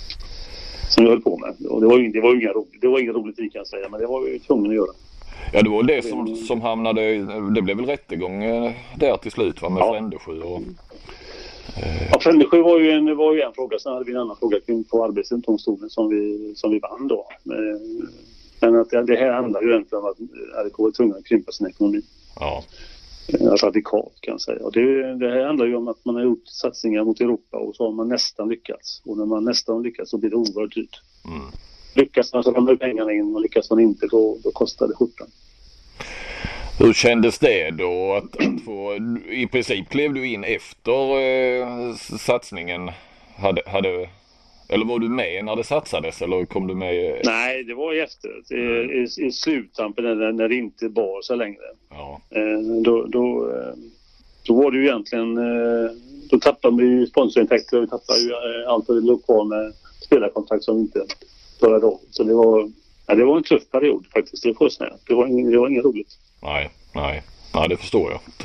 som jag höll på med. Och det var ju det var ju inga roligt, det var inget roligt, kan jag säga, men det var ju tvungen att göra. Ja, det var det som, som hamnade, det blev väl rättegång där till slut, va, med ja. Frändesjö och... Eh. Ja, Frändesjö var ju en, var ju en fråga, sen hade vi en annan fråga på arbetsdomstolen som vi, som vi vann då. Men att det, det här handlar ju egentligen om att R I K är tvungen att krympa sin ekonomi. Ja. Radikalt, kan jag säga. Och det, det här handlar ju om att man har gjort satsningar mot Europa och så har man nästan lyckats. Och när man nästan lyckats så blir det oerhört dyrt. Mm. Lyckas man så kommer pengarna in, och lyckas man inte då, då kostar det skjortan. Hur kändes det då att, att få, i princip klev du in efter eh, satsningen, hade, hade, eller var du med när det satsades, eller kom du med? Nej, det var efter, i, i, i sluttampen när, när det inte bar så längre. Ja. Eh, då, då, eh, då var det ju egentligen, eh, då tappade vi ju sponsorintäkter, vi tappade ju eh, allt det låg kvar med spelarkontrakt som inte började av. Så det var, ja, det var en tuff period faktiskt, det får jag säga. Det var, det var inget roligt. Nej, nej, nej, det förstår jag inte.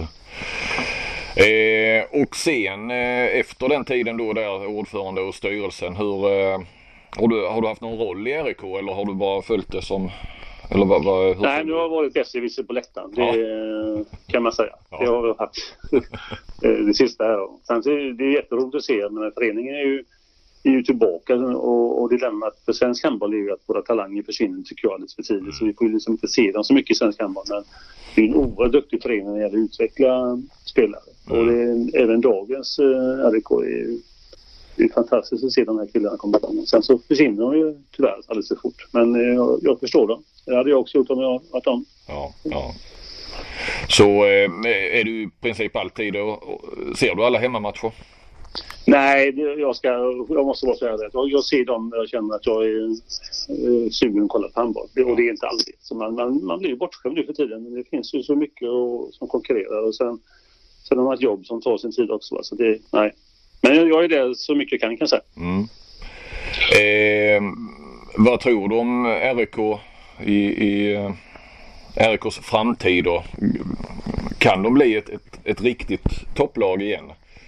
Eh, och sen eh, efter den tiden då där ordförande och styrelsen, hur eh, har, du, har du haft någon roll i R I K eller har du bara följt det som, eller vad, vad, hur? Nej, nu har jag varit besserwisser på läktaren, det ja. kan man säga. Ja. Det har jag haft det sista här. Sen så är det jätteroligt att se, men föreningen är ju är ju tillbaka, och, och dilemmat för svensk handboll är ju att våra talanger försvinner, tycker jag, alldeles för tidigt. Mm. Så vi får ju liksom inte se dem så mycket i svensk handboll, men det är en oerhört duktig förening när det gäller att utveckla spelare. Mm. Och det är, även dagens uh, R I K är ju det är fantastiskt att se de här killarna komma fram. Sen så försvinner de ju tyvärr alldeles för fort. Men uh, jag, jag förstår dem. Det hade jag också gjort om jag varit dem. Ja, ja. Så uh, är du i princip alltid, och, och, ser du alla hemmamatcher? Nej, det, jag, ska, jag måste bara säga det. Jag, jag ser dem, jag känner att jag är uh, sugen att kolla på handboll. Det, och det är inte alltid. Så man, man, man blir ju bortskämd nu för tiden. Men det finns ju så mycket och, som konkurrerar. Och sen, sen har man ett jobb som tar sin tid också. Va? Så det, nej. Men jag, jag är det så mycket jag kan, kan jag säga. Mm. Eh, vad tror du om R I K i, i R I K:s framtid då? Kan de bli ett, ett, ett riktigt topplag igen?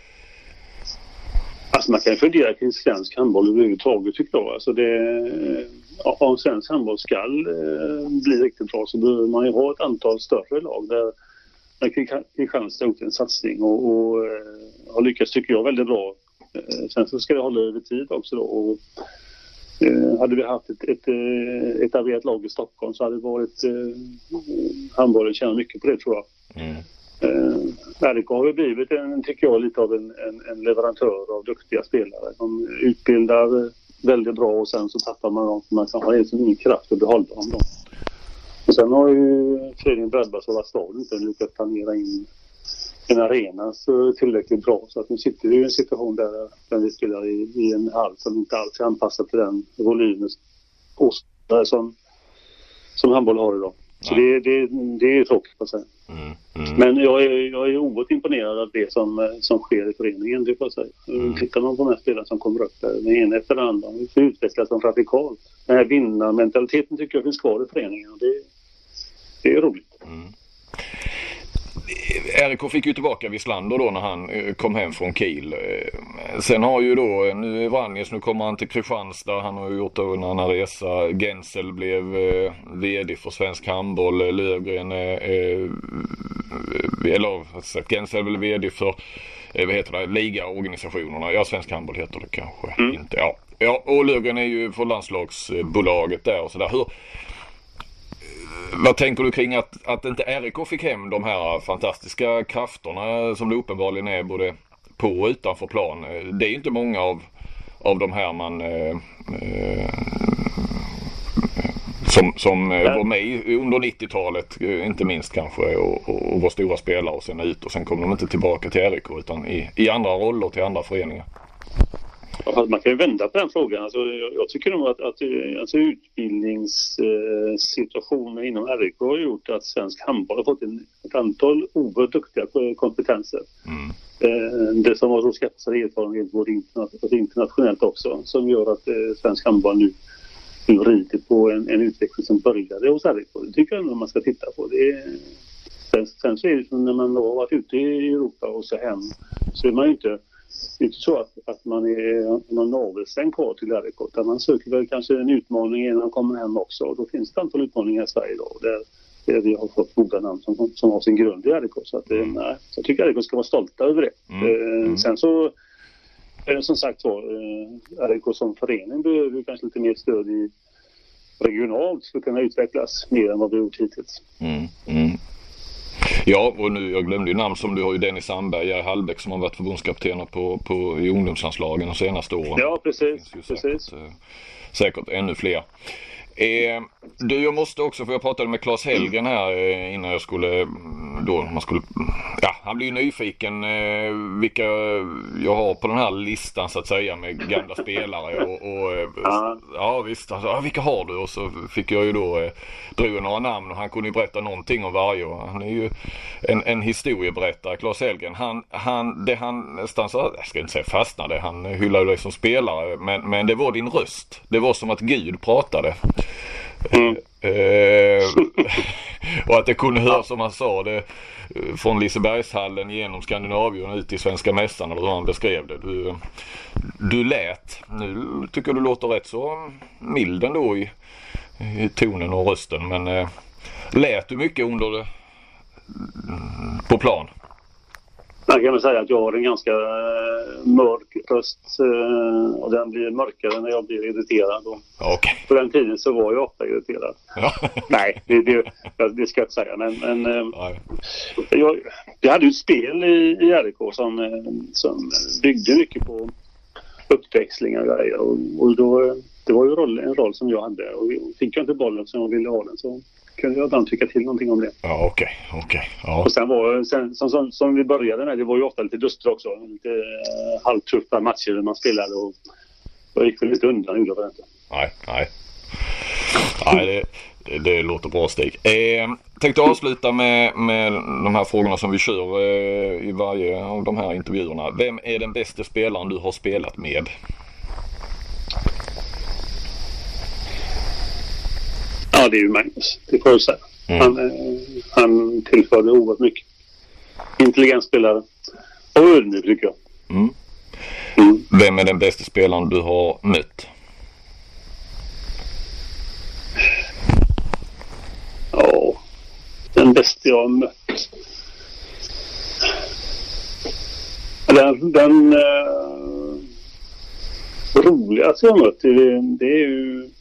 Alltså man kan fundera kring svensk handboll överhuvudtaget, tycker jag. Alltså det, om svensk handboll ska eh, bli riktigt bra så behöver man ju ha ett antal större lag där, där Kristianstad har gjort en satsning och, och eh, har lyckats, tycker jag, väldigt bra. Eh, sen så ska det hålla över tid också då. Och, eh, hade vi haft ett, ett, ett etablerat lag i Stockholm så hade det varit eh, handbollen tjänar mycket på det, tror jag. Mm. Uh, R I K har ju blivit en, tycker jag, lite av en, en, en leverantör av duktiga spelare. De utbildar väldigt bra och sen så tappar man dem. Man kan ha ingen kraft att behålla dem. Då. Och sen har ju föreningen drabbats av att staden inte lyckats planera in en arena så tillräckligt bra. Så att nu sitter vi i en situation där, där vi spelar i, i en hall som inte alls är anpassad till den volymen som, som handboll har idag. Så det, det, det är tråkigt att säga. Mm, mm. Men jag är, jag är oerhört imponerad av det som, som sker i föreningen, det får jag säga. Mm. Tittar man på de här spelarna som kommer upp där, den ena efter den andra, så utvecklas de radikalt. Den här vinnarmentaliteten tycker jag finns kvar i föreningen, och det, det är roligt. Mm. R I K fick ju tillbaka Wislander då när han kom hem från Kiel. Sen har ju då, nu är Vranjes, nu kommer han till Kristianstad. Han har ju gjort en annan resa. Gensel blev eh, vd för svensk handboll. Lövgren eh, eller Gensel blev vd för eh, vad heter det, ligaorganisationerna. Ja, svensk handboll heter det kanske mm. inte. Ja. Ja, och Lövgren är ju för landslagsbolaget där och sådär. Hur Vad tänker du kring att, att inte R I K fick hem de här fantastiska krafterna som det uppenbarligen är både på och utanför plan? Det är ju inte många av, av de här man eh, eh, som, som eh, var med under nittiotalet, inte minst kanske, och, och, och var stora spelare och sen ut och sen kom de inte tillbaka till R I K utan i, i andra roller till andra föreningar. Man kan ju vända på den frågan. Alltså, jag, jag tycker nog att, att alltså, utbildningssituationen eh, inom R I K har gjort att svensk handboll har fått en, ett antal oerhört duktiga kompetenser. Mm. Eh, det som har så skaffat sig erfarenhet både internationellt, internationellt också, som gör att eh, svensk handboll nu, nu rider på en, en utveckling som började hos R I K. Det tycker jag nog man ska titta på. Det är, sen, sen så är det som när man har varit ute i Europa och så hem, så är man ju inte det är inte så att, att man är någon navelsträng kvar till R I K, utan man söker väl kanske en utmaning innan man kommer hem också. Och då finns det ett antal utmaningar i Sverige då, där, där vi har fått goda namn som, som har sin grund i R I K. Så att, mm. nej, jag tycker R I K ska vara stolta över det. Mm. Mm. Sen så som sagt var, R I K som förening behöver kanske lite mer stöd i regionalt för att kunna utvecklas mer än vad vi har gjort hittills. Mm, mm. Ja, och nu, jag glömde ju namn som du har ju Dennis Sandberg, Jerry Hallbäck som har varit förbundskaptener på, på, i ungdomslandslagen de senaste åren. Ja, precis. precis. Säkert, eh, säkert ännu fler. Eh, du, jag måste också, för jag pratade med Claes Helgen här eh, innan jag skulle, då man skulle, ja, han blir ju nyfiken eh, vilka jag har på den här listan så att säga med gamla spelare och, och eh, ja visst, alltså, ja, vilka har du? Och så fick jag ju då eh, drog några namn och han kunde ju berätta någonting om varje och han är ju en, en historieberättare, Claes Helgen. Han, han, det han nästan så, jag ska inte säga fastnade, han hyllade dig som spelare, men, men det var din röst. Det var som att Gud pratade. Mm. Eh, och att det kunde höra som han sa det från Lisebergshallen genom Skandinavien ut i Svenska mässan eller hur han beskrev det. Du, du lät, nu tycker du låter rätt så mild ändå i, i tonen och rösten, men eh, lät du mycket under det på plan? Jag kan väl säga att jag har en ganska äh, mörk röst äh, och den blir mörkare när jag blir irriterad. Okay. På den tiden så var jag ofta irriterad. Ja. Nej, det, det, det ska jag inte säga. Men, men äh, jag, jag hade ju ett spel i, i R I K som, äh, som byggde mycket på uppväxlingar och grejer. Och, och då, det var ju roll, en roll som jag hade. Och fick jag inte bollen som jag ville ha den så kunde jag ibland tycka till någonting om det. Ja, okej. Okay, okay, ja. Och sen var sen, som, som, som vi började med, det var ju ofta lite duster också. Lite uh, halvtuffa matcher där man spelade och då gick väl lite undan. Gjorde det inte. Nej, nej. Nej, det, det, det låter bra, Stig. Eh, tänkte avsluta med, med de här frågorna som vi kör eh, i varje av de här intervjuerna. Vem är den bästa spelaren du har spelat med? Ja, det är ju Magnus. Det får jag säga. Mm. Han, eh, han tillförde oerhört mycket. Intelligent spelare. Och ödmjuk tycker jag. Mm. Mm. Vem är den bästa spelaren du har mött? Ja, den bästa jag har mött. Den, den eh, roligaste jag har mött, det, det är ju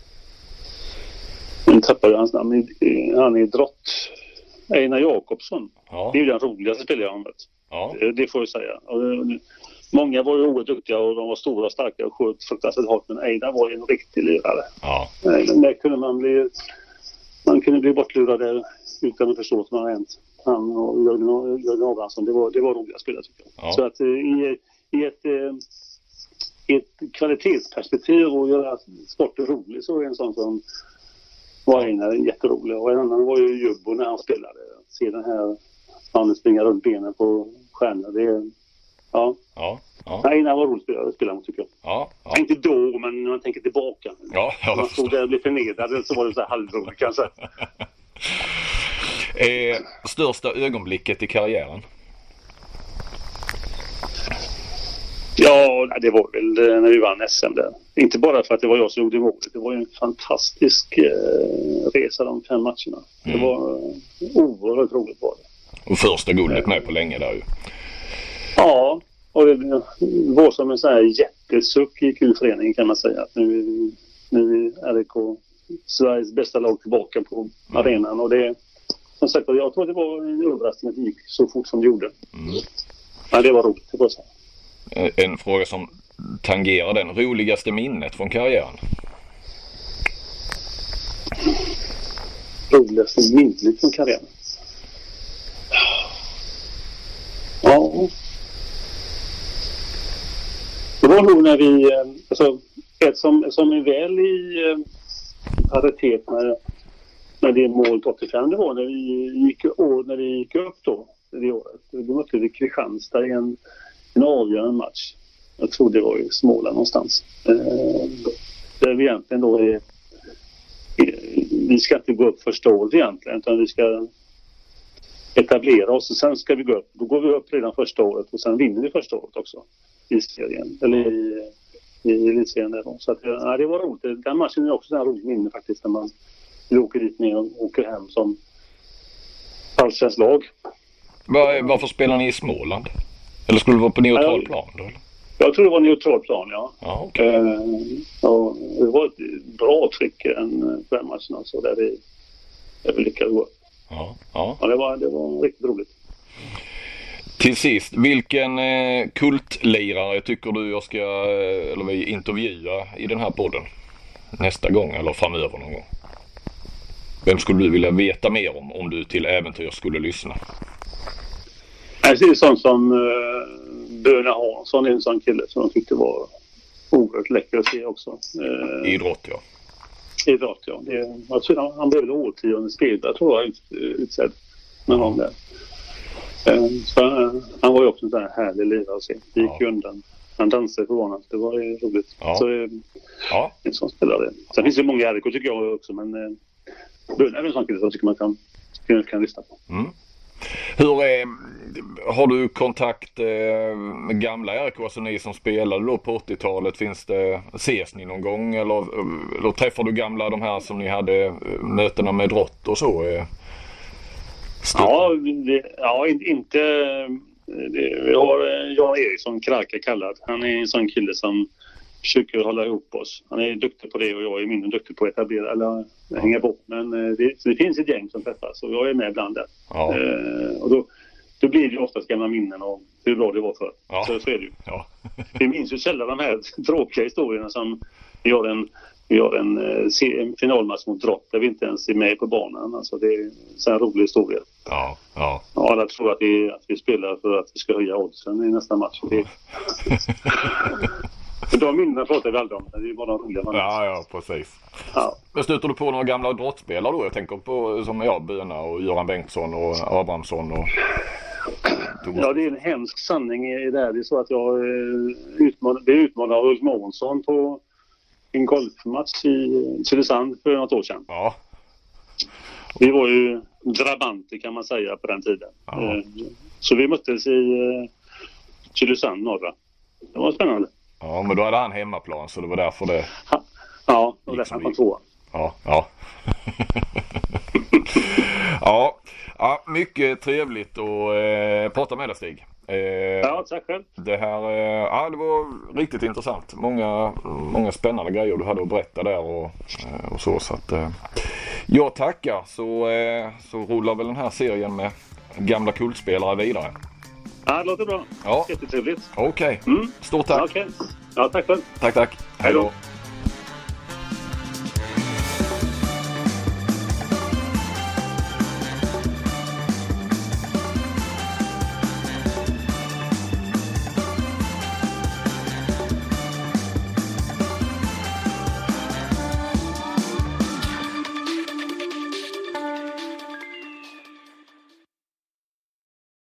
nu tappar jag hans namn. Han är drott. Einar Jakobsson. Ja. Det är ju den roligaste spelaren jag har mött. Ja. Det, det får jag säga. Och, många var ju oerhört duktiga och de var stora och starka och sköt fruktansvärt hårt. Men Einar var ju en riktig lirare. Ja. Men där kunde man bli man kunde bli bortlurad där utan att förstå vad som har hänt. Han och Jörgen, Jörgen Abrahamsson, det var, det var roliga spelare tycker jag. Ja. Så att i, i ett i ett kvalitetsperspektiv och göra sporten rolig så är en sån som var en jätterolig och en annan var ju Jubbo när han spelade. Se den här mannen springa runt benen på stjärnor. Det är, ja. Ja, ja. Nej, det var roligt att spela mot tycker jag. Ja, ja. Inte då, men när man tänker tillbaka. Ja, när man stod där och blev förnedrad så var det så här halvroligt kanske. eh, största ögonblicket i karriären? Ja, det var väl när vi vann S M där. Inte bara för att det var jag som gjorde målet. Det var en fantastisk eh, resa de fem matcherna. Mm. Det var eh, oerhört roligt var det. Och första guldet med på länge där ju. Ja, och det, det var som en sån här jättesuck i kulföreningen kan man säga. Att nu, nu är R I K Sveriges bästa lag tillbaka på mm. arenan. Och det, som sagt, jag tror att det var en överraskning att det gick så fort som det gjorde. Mm. Men det var roligt, det var så. En fråga som tangerar den roligaste minnet från karriären. Roligaste minnet från karriären? Ja. Det var nog när vi, alltså ett som, som är väl i paritet med, med det målet åttiofem, det var när vi gick, när vi gick upp då det året. Då mötte vi Kristianstad i en En avgörande match. Jag tror det var i Småland någonstans. Eh, där vi egentligen då är, vi ska inte gå upp första året egentligen, utan vi ska etablera oss och sen ska vi gå upp. Då går vi upp redan första året och sen vinner vi första året också. i serien. Eller i, i elitserien där då. Så att, ja, det var roligt. Den matchen är också en rolig minne faktiskt när man åker dit ner och åker hem som allsvensk lag. Var, varför spelar ni i Småland? Eller skulle det vara på neutral ja, plan då? Jag tror det var neutral plan, ja. Ja, okay. eh, och det var ett bra tryck en på den matchen alltså, där vi, där vi lyckades gå. Ja, ja. Ja, det var, det var riktigt roligt. Till sist, vilken eh, kultlirare tycker du jag ska eh, eller vi intervjua i den här podden nästa gång eller framöver någon gång? Vem skulle du vilja veta mer om om du till äventyr skulle lyssna? Jag ser det sånt som uh, Böna Hansson, en sån kille som jag tyckte var oerhört läcker att se också. Uh, Idrott, ja. Idrott, ja. Det, jag tror han, han blev väl årtionde spelare, tror jag, ut, utsedd med honom där. Uh, så, uh, han var ju också en sån här härlig lirare att se. Det gick ju ja. undan. Han dansade på banan. Det var ju roligt. Ja. Så uh, ja. en sån spelare. Sen finns det många R K tycker jag också, men uh, Böna är en sån kille som jag tycker man kan, kan, kan lyssna på. Mm. Hur är, har du kontakt med gamla R K, alltså ni som spelade då på åttiotalet, finns det, ses ni någon gång eller, eller träffar du gamla de här som ni hade mötena med Drott och så? Ja, vi, ja, inte det, vi har Jan Eriksson Kraka kallad. Han är en sån kille som försöker hålla ihop oss. Han är duktig på det och jag är mindre duktig på att etablera eller hänga på. Men det, det finns ett gäng som träffas och jag är med ibland där. Ja. Eh, och då, då blir det oftast gamla minnen om hur bra det var för. Ja. Så, så är det ju. Ja. Vi minns ju sällan de här tråkiga historierna som vi har en, vi har en, en finalmatch mot Drott där vi inte ens är med på banan. Alltså det är en rolig historia. Ja, ja. Ja, alla tror att vi, att vi spelar för att vi ska höja oddsen i nästa match. Det För de minnena pratar vi aldrig om. Det är bara de roliga man. Ja, ja, precis. Ja. Men stöter du på några gamla drottspelare då? Jag tänker på som jag, Böna och Göran Bengtsson och Abrahamsson och... Ja, det är en hemsk sanning i det här. Det är så att jag utmanade, blev utmanad av Ulf Månsson på en golfmatch i Tylösand för något år sedan. Ja. Vi var ju drabanter kan man säga på den tiden. Ja. Så vi möttes i Tylösand norra. Det var spännande. Ja, men då hade han hemmaplan så det var därför det... Ha. Ja, och därför han var tvåa. Ja, ja. ja. Ja, mycket trevligt att eh, prata med dig, Stig. Eh, ja, tack själv. Det här, eh, ja, det var riktigt intressant. Många, många spännande grejer du hade att berätta där och, och så. Så att, eh, jag tackar så, eh, så rullar väl den här serien med gamla kultspelare vidare. Ja, det låter bra. Ja. Jättetrevligt. Okej. Okay. Mm. Stort tack. Okay. Ja, tack själv. Tack, tack. Hej då.